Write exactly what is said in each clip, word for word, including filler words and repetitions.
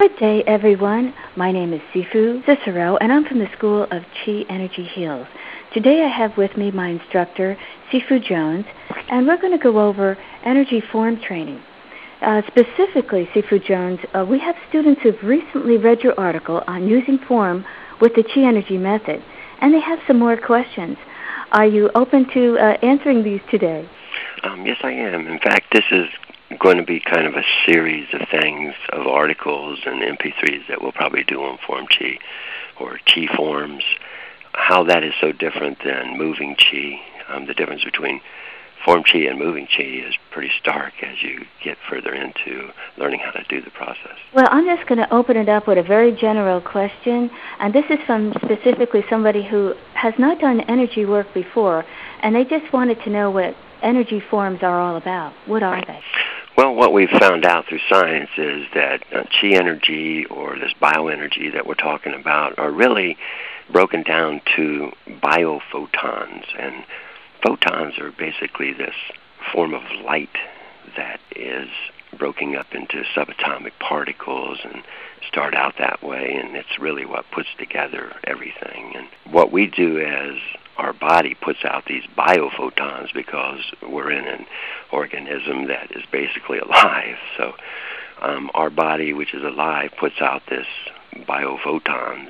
Good day, everyone. My name is Sifu Cicero, and I'm from the School of Chi Energy Heals. Today I have with me my instructor, Sifu Jones, and we're going to go over energy form training. Uh, specifically, Sifu Jones, uh, we have students who've recently read your article on using form with the Chi Energy method, and they have some more questions. Are you open to uh, answering these today? Um, yes, I am. In fact, this is going to be kind of a series of things, of articles and M P threes that we'll probably do on Form Chi or Chi forms, how that is so different than moving Chi. Um, the difference between Form Chi and moving Chi is pretty stark as you get further into learning how to do the process. Well, I'm just going to open it up with a very general question, and this is from specifically somebody who has not done energy work before, and they just wanted to know what energy forms are all about. What are they? Well, what we've found out through science is that uh, Chi energy, or this bioenergy that we're talking about, are really broken down to biophotons. And photons are basically this form of light that is broken up into subatomic particles and start out that way, and it's really what puts together everything. And what we do as our body puts out these biophotons because we're in an organism that is basically alive. So um, our body, which is alive, puts out this biophotons.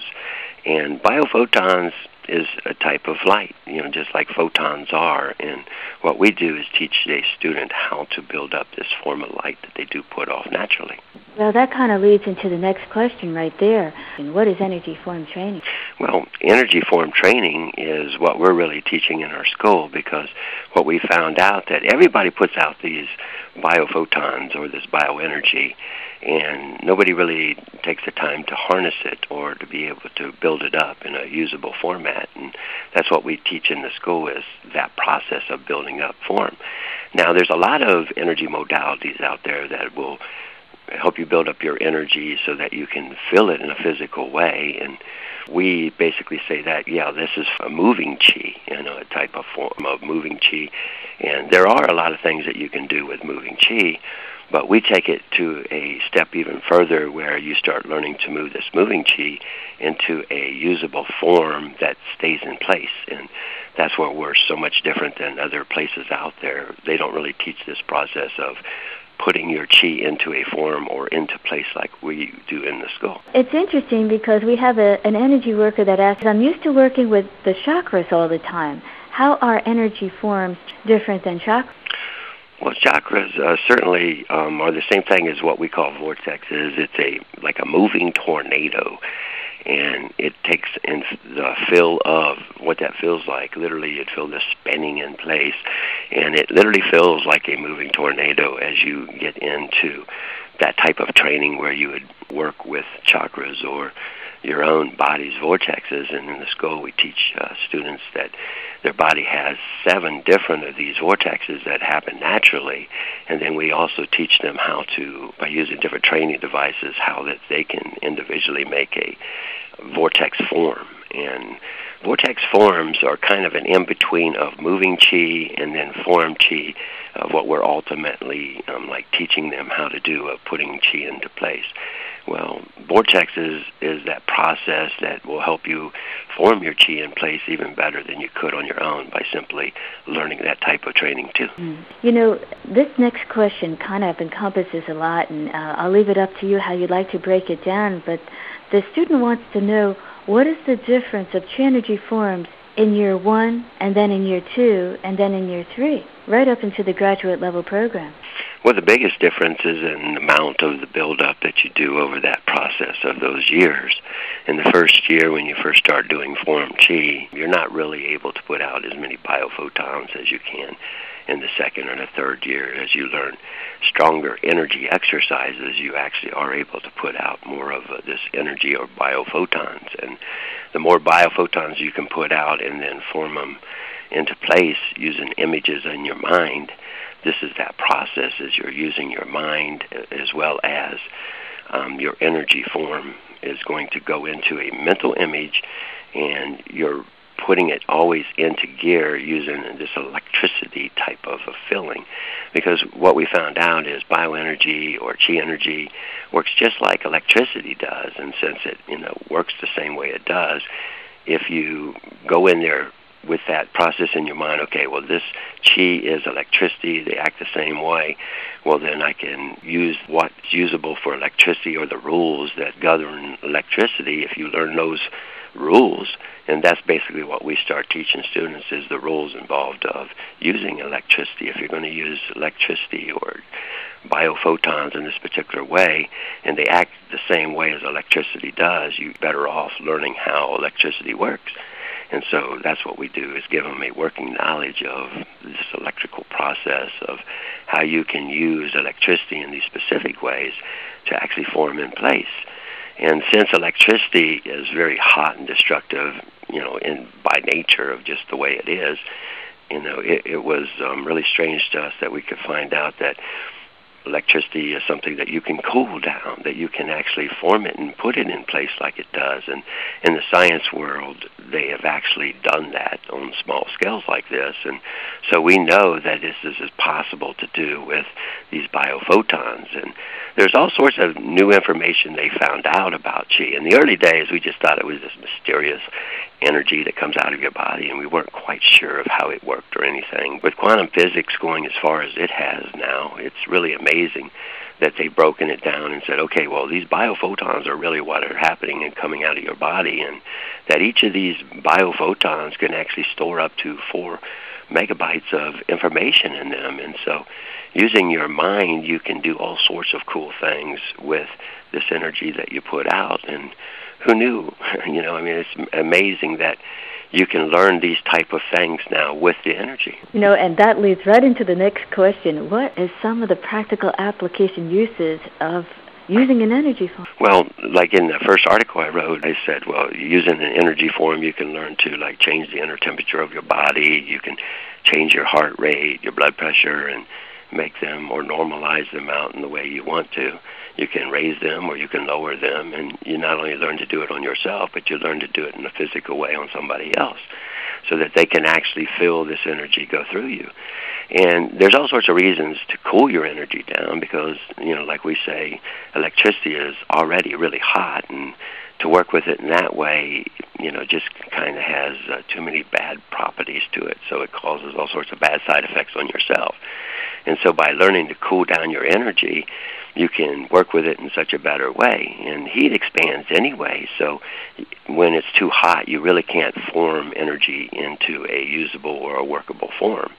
And biophotons is a type of light, you know, just like photons are. And what we do is teach a student how to build up this form of light that they do put off naturally. Well, that kind of leads into the next question right there. And what is energy form training? Well, energy form training is what we're really teaching in our school, because what we found out that everybody puts out these biophotons or this bioenergy, and nobody really takes the time to harness it or to be able to build it up in a usable format. And that's what we teach in the school, is that process of building up form. Now, there's a lot of energy modalities out there that will help you build up your energy so that you can feel it in a physical way. And we basically say that, yeah, this is a moving Chi, you know, a type of form of moving Chi. And there are a lot of things that you can do with moving Chi, but we take it to a step even further where you start learning to move this moving Chi into a usable form that stays in place. And that's where we're so much different than other places out there. They don't really teach this process of putting your Chi into a form or into place like we do in the school. It's interesting because we have a, an energy worker that asks, I'm used to working with the chakras all the time. How are energy forms different than chakras? Well, chakras uh, certainly um, are the same thing as what we call vortexes. It's a like a moving tornado, and it takes in the feel of what that feels like. Literally, you'd feel this spinning in place, and it literally feels like a moving tornado as you get into that type of training where you would work with chakras or your own body's vortexes. And in the school, we teach uh, students that their body has seven different of these vortexes that happen naturally, and then we also teach them how to, by using different training devices, how that they can individually make a vortex form. And vortex forms are kind of an in-between of moving Chi and then form Chi, of what we're ultimately um, like teaching them how to do, of putting Chi into place. Well, vortexes is that process that will help you form your Chi in place even better than you could on your own by simply learning that type of training too. Mm. You know, this next question kind of encompasses a lot, and uh, I'll leave it up to you how you'd like to break it down, but the student wants to know, what is the difference of Chi energy forms in year one, and then in year two, and then in year three, right up into the graduate level program? Well, the biggest difference is in the amount of the buildup that you do over that process of those years. In the first year, when you first start doing Form Chi, you're not really able to put out as many biophotons as you can in the second or the third year. As you learn stronger energy exercises, you actually are able to put out more of uh, this energy or biophotons. And the more biophotons you can put out and then form them into place using images in your mind, this is that process as you're using your mind as well as um, your energy form is going to go into a mental image, and your putting it always into gear using this electricity type of a feeling. Because what we found out is bioenergy or chi energy works just like electricity does, and since it, you know, works the same way it does, if you go in there with that process in your mind, okay, well, this chi is electricity, they act the same way, well, then I can use what's usable for electricity or the rules that govern electricity. If you learn those rules, and that's basically what we start teaching students, is the rules involved of using electricity. If you're going to use electricity or biophotons in this particular way, and they act the same way as electricity does, you're better off learning how electricity works. And so that's what we do, is give them a working knowledge of this electrical process of how you can use electricity in these specific ways to actually form in place. And since electricity is very hot and destructive, you know, in by nature of just the way it is, you know, it, it was um, really strange to us that we could find out that electricity is something that you can cool down, that you can actually form it and put it in place like it does. And in the science world, they have actually done that on small scales like this. And so we know that this is possible to do with these biophotons. And there's all sorts of new information they found out about chi. In the early days, we just thought it was this mysterious energy that comes out of your body, and we weren't quite sure of how it worked or anything. With quantum physics going as far as it has now, it's really amazing that they've broken it down and said, okay, well, these biophotons are really what are happening and coming out of your body, and that each of these biophotons can actually store up to four megabytes of information in them. And so using your mind, you can do all sorts of cool things with this energy that you put out. And who knew? You know, I mean, it's amazing that you can learn these type of things now with the energy. You know, and that leads right into the next question. What is some of the practical application uses of using an energy form? Well, like in the first article I wrote, I said, well, using an energy form, you can learn to, like, change the inner temperature of your body. You can change your heart rate, your blood pressure, and make them or normalize them out in the way you want to. You can raise them or you can lower them, and you not only learn to do it on yourself, but you learn to do it in a physical way on somebody else so that they can actually feel this energy go through you. And there's all sorts of reasons to cool your energy down because, you know, like we say, electricity is already really hot, and to work with it in that way, you know, just kind of has uh, too many bad properties to it, so it causes all sorts of bad side effects on yourself. And so by learning to cool down your energy, you can work with it in such a better way. And heat expands anyway, so when it's too hot, you really can't form energy into a usable or a workable form,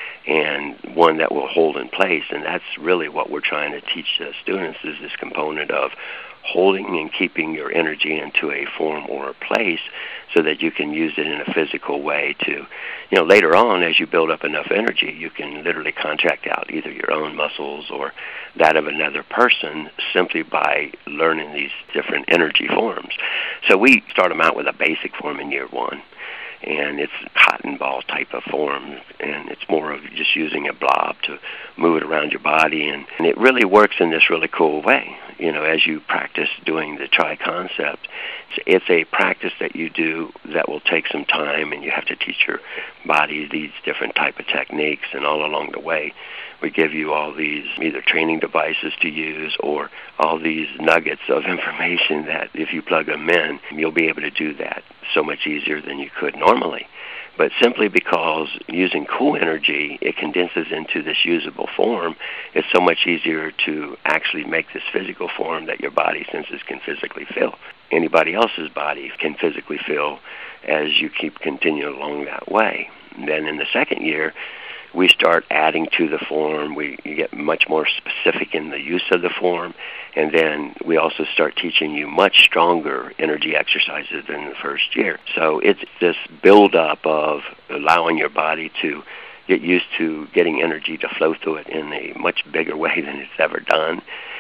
and one that will hold in place. And that's really what we're trying to teach the students, is this component of holding and keeping your energy into a form or a place so that you can use it in a physical way to, you know, later on as you build up enough energy, you can literally contract out either your own muscles or that of another person simply by learning these different energy forms. So we start them out with a basic form in year one, and it's cotton ball type of form, and it's more of just using a blob to move it around your body, and, and it really works in this really cool way. You know, as you practice doing the Chi concept, it's, it's a practice that you do that will take some time, and you have to teach your body these different type of techniques, and all along the way, we give you all these either training devices to use or all these nuggets of information that if you plug them in, you'll be able to do that so much easier than you could normally. But simply because using cool energy, it condenses into this usable form, it's so much easier to actually make this physical form that your body senses can physically feel. Anybody else's body can physically feel as you keep continuing along that way. And then in the second year, we start adding to the form. We get much more specific in the use of the form, and then we also start teaching you much stronger energy exercises than the first year. So it's this build-up of allowing your body to get used to getting energy to flow through it in a much bigger way than it's ever done.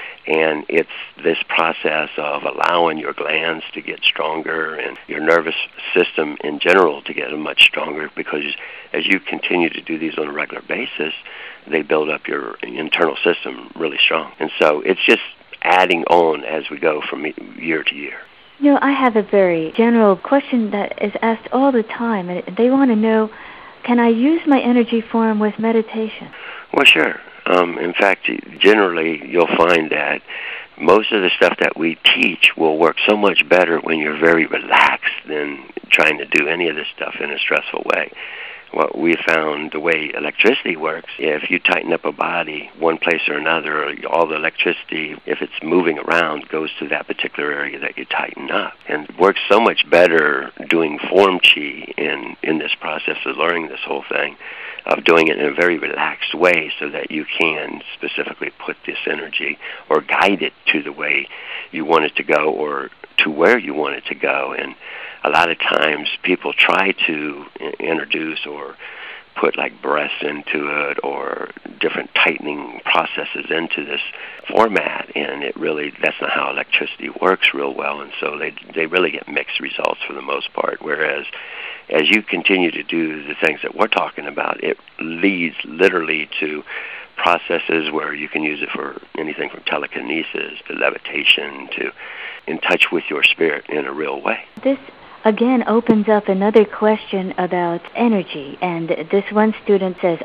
And it's this process of allowing your glands to get stronger and your nervous system in general to get much stronger, because as you continue to do these on a regular basis, they build up your internal system really strong. And so it's just adding on as we go from year to year. You know, I have a very general question that is asked all the time, and they want to know, can I use my energy form with meditation? Well, sure. Um, in fact, generally, you'll find that most of the stuff that we teach will work so much better when you're very relaxed than trying to do any of this stuff in a stressful way. What we found, the way electricity works, if you tighten up a body one place or another, all the electricity, if it's moving around, goes to that particular area that you tighten up. And it works so much better doing form chi in, in this process of learning this whole thing, of doing it in a very relaxed way so that you can specifically put this energy or guide it to the way you want it to go or to where you want it to go. And a lot of times people try to introduce or put like breaths into it or different tightening processes into this format, and it really, that's not how electricity works real well, and so they they really get mixed results for the most part. Whereas as you continue to do the things that we're talking about, it leads literally to processes where you can use it for anything from telekinesis to levitation to in touch with your spirit in a real way. This again opens up another question about energy, and this one student says,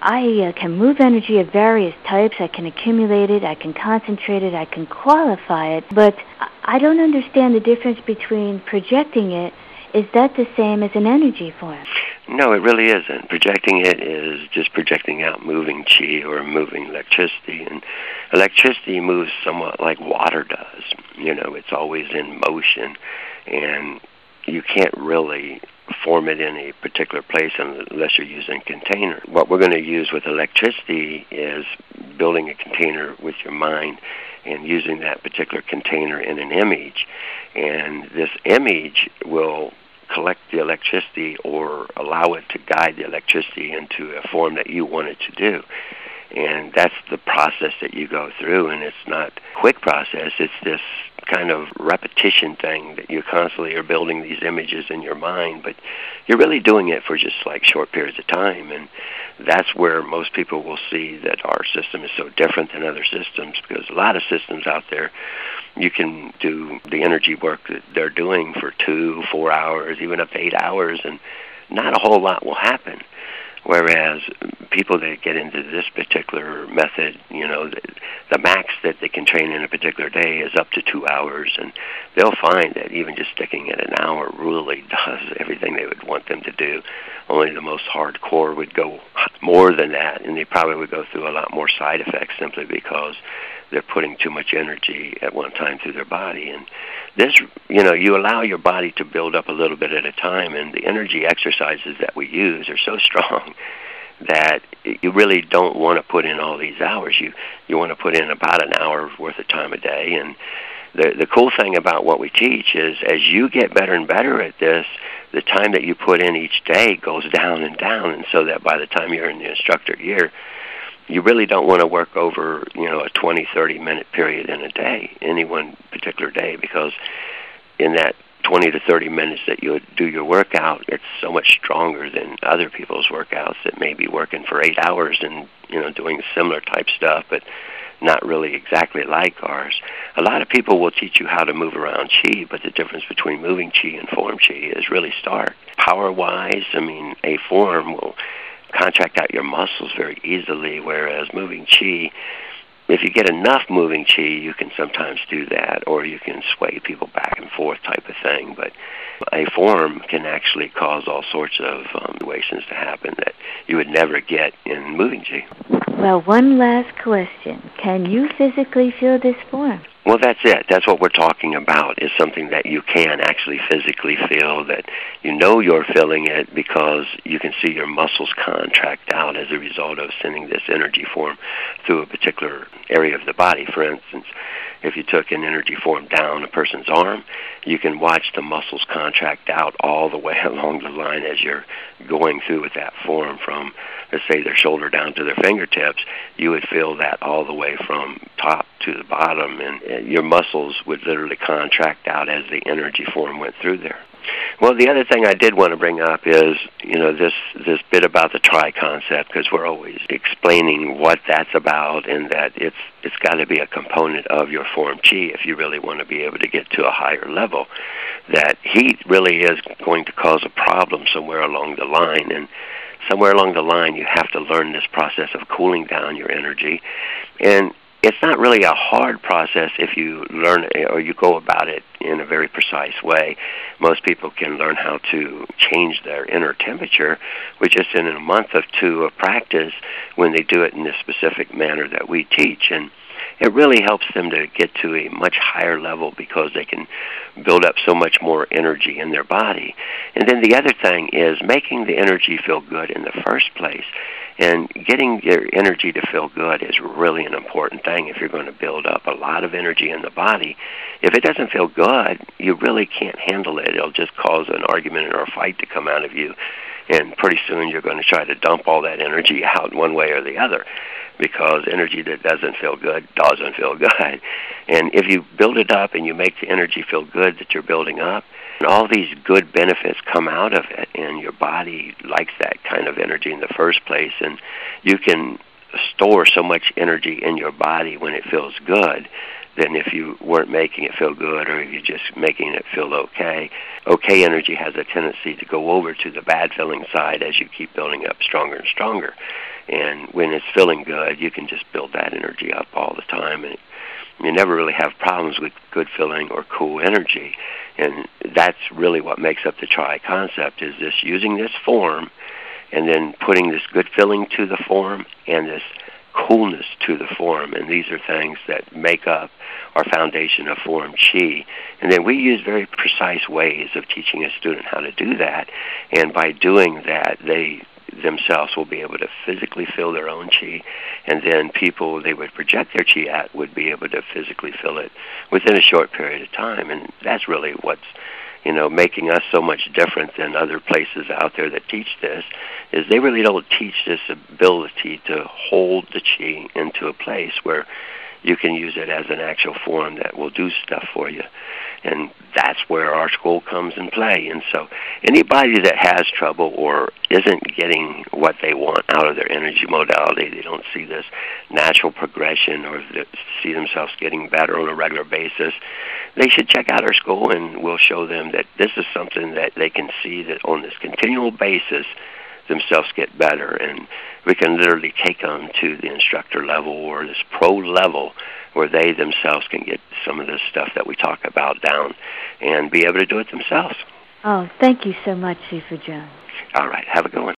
I uh, can move energy of various types, I can accumulate it, I can concentrate it, I can qualify it, but I don't understand the difference between projecting it. Is that the same as an energy form? No, it really isn't. Projecting it is just projecting out moving chi or moving electricity, and electricity moves somewhat like water does. You know, it's always in motion, and you can't really form it in a particular place unless you're using a container. What we're going to use with electricity is building a container with your mind and using that particular container in an image. And this image will collect the electricity or allow it to guide the electricity into a form that you want it to do. And that's the process that you go through, and it's not a quick process. It's this kind of repetition thing that you constantly are building these images in your mind, but you're really doing it for just like short periods of time, and that's where most people will see that our system is so different than other systems, because a lot of systems out there, you can do the energy work that they're doing for two, four hours, even up to eight hours, and not a whole lot will happen. Whereas people that get into this particular method, you know, the, the max that they can train in a particular day is up to two hours, and they'll find that even just sticking at an hour really does everything they would want them to do. Only the most hardcore would go more than that, and they probably would go through a lot more side effects simply because they're putting too much energy at one time through their body. And this, you know, you allow your body to build up a little bit at a time, and the energy exercises that we use are so strong that you really don't want to put in all these hours. You you want to put in about an hour worth of time a day. And the the cool thing about what we teach is as you get better and better at this, the time that you put in each day goes down and down, and so that by the time you're in the instructor year, you really don't want to work over, you know, a twenty, thirty minute period in a day, any one particular day, because in that twenty to thirty minutes that you do your workout, it's so much stronger than other people's workouts that may be working for eight hours and, you know, doing similar type stuff, but not really exactly like ours. A lot of people will teach you how to move around chi, but the difference between moving chi and form chi is really stark. Power-wise, I mean, a form will contract out your muscles very easily, whereas moving chi, if you get enough moving chi, you can sometimes do that, or you can sway people back and forth type of thing. But a form can actually cause all sorts of um, situations to happen that you would never get in moving chi. Well, one last question. Can you physically feel this form? Well, that's it. That's what we're talking about, is something that you can actually physically feel, that you know you're feeling it because you can see your muscles contract out as a result of sending this energy form through a particular area of the body. For instance, if you took an energy form down a person's arm, you can watch the muscles contract out all the way along the line as you're going through with that form from, let's say, their shoulder down to their fingertips. You would feel that all the way from top to the bottom, and your muscles would literally contract out as the energy form went through there. Well, the other thing I did want to bring up is, you know, this this bit about the tri concept, because we're always explaining what that's about, and that it's it's got to be a component of your form chi if you really want to be able to get to a higher level. That heat really is going to cause a problem somewhere along the line, and somewhere along the line you have to learn this process of cooling down your energy. And it's not really a hard process if you learn or you go about it in a very precise way. Most people can learn how to change their inner temperature, which is in a month or two of practice when they do it in this specific manner that we teach. And it really helps them to get to a much higher level because they can build up so much more energy in their body. And then the other thing is making the energy feel good in the first place. And getting your energy to feel good is really an important thing if you're going to build up a lot of energy in the body. If it doesn't feel good, you really can't handle it. It'll just cause an argument or a fight to come out of you. And pretty soon you're going to try to dump all that energy out one way or the other, because energy that doesn't feel good doesn't feel good. And if you build it up and you make the energy feel good that you're building up, and all these good benefits come out of it, and your body likes that kind of energy in the first place, and you can store so much energy in your body when it feels good than if you weren't making it feel good, or if you're just making it feel okay. Okay energy has a tendency to go over to the bad feeling side as you keep building up stronger and stronger. And when it's feeling good, you can just build that energy up all the time, and you never really have problems with good feeling or cool energy. And that's really what makes up the tri concept, is this using this form and then putting this good feeling to the form and this coolness to the form. And these are things that make up our foundation of form chi. And then we use very precise ways of teaching a student how to do that. And by doing that, they themselves will be able to physically feel their own chi, and then people they would project their chi at would be able to physically feel it within a short period of time. And that's really what's, you know, making us so much different than other places out there that teach this, is they really don't teach this ability to hold the chi into a place where you can use it as an actual form that will do stuff for you. And that's where our school comes in play. And so anybody that has trouble or isn't getting what they want out of their energy modality, they don't see this natural progression or see themselves getting better on a regular basis, they should check out our school, and we'll show them that this is something that they can see that on this continual basis themselves get better. And we can literally take them to the instructor level or this pro level where they themselves can get some of this stuff that we talk about down and be able to do it themselves. Oh, thank you so much, Sifu Jones. All right. Have a good one.